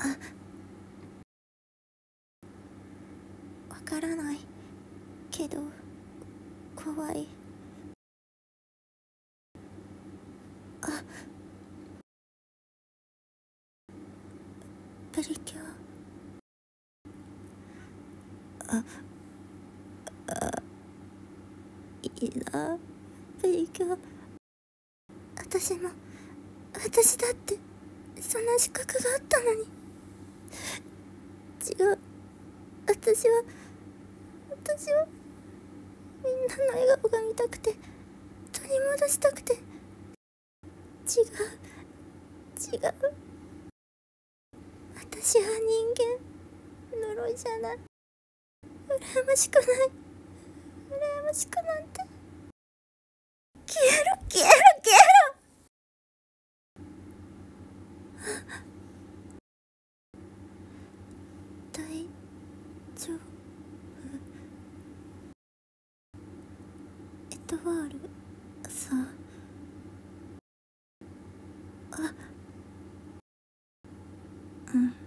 わからないけど怖い。プリキュア。いいな、プリキュア。私だってそんな資格があったのに。違う。私はみんなの笑顔が見たくて、取り戻したくて。違う。私は人間。呪いじゃない。羨ましくない。羨ましくなんて。消えろ消えろ消えろ。大丈夫。エトワールさん。うん。